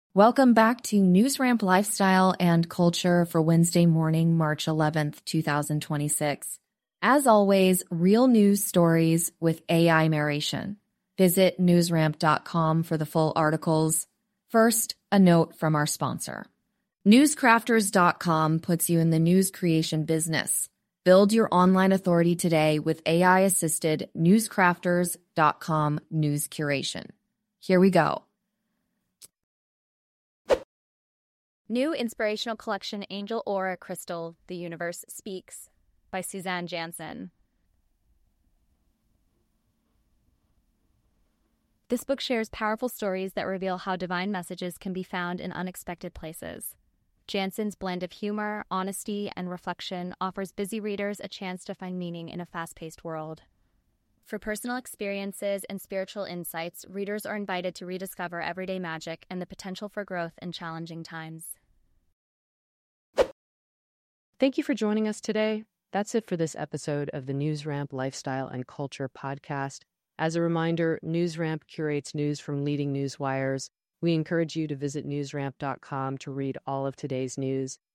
Welcome back to NewsRamp Lifestyle and Culture for Wednesday morning, March 11th, 2026. As always, real news stories with AI narration. Visit newsramp.com for the full articles. First, a note from our sponsor. Newscrafters.com puts you in the news creation business. Build your online authority today with AI-assisted newscrafters.com news curation. Here we go. New inspirational collection Angel Aura Crystal, The Universe Speaks by Suzanne Jansen. This book shares powerful stories that reveal how divine messages can be found in unexpected places. Jansen's blend of humor, honesty, and reflection offers busy readers a chance to find meaning in a fast-paced world. For personal experiences and spiritual insights, readers are invited to rediscover everyday magic and the potential for growth in challenging times. Thank you for joining us today. That's it for this episode of the NewsRamp Lifestyle and Culture podcast. As a reminder, NewsRamp curates news from leading news wires. We encourage you to visit newsramp.com to read all of today's news.